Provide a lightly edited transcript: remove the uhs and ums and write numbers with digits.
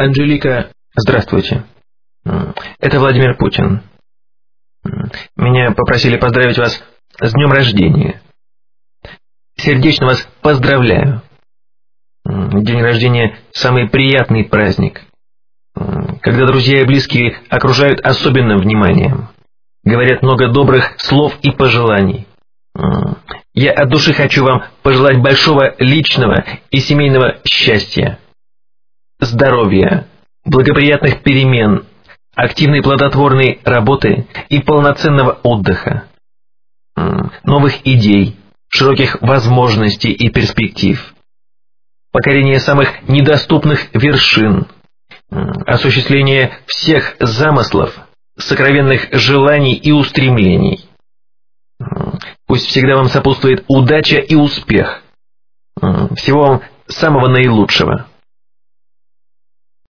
Анжелика, здравствуйте. Это Владимир Путин. Меня попросили поздравить вас с днем рождения. Сердечно вас поздравляю. День рождения – самый приятный праздник, когда друзья и близкие окружают особенным вниманием, говорят много добрых слов и пожеланий. Я от души хочу вам пожелать большого личного и семейного счастья, здоровья, благоприятных перемен, активной плодотворной работы и полноценного отдыха, новых идей, широких возможностей и перспектив, покорения самых недоступных вершин, осуществления всех замыслов, сокровенных желаний и устремлений. Пусть всегда вам сопутствует удача и успех. Всего вам самого наилучшего.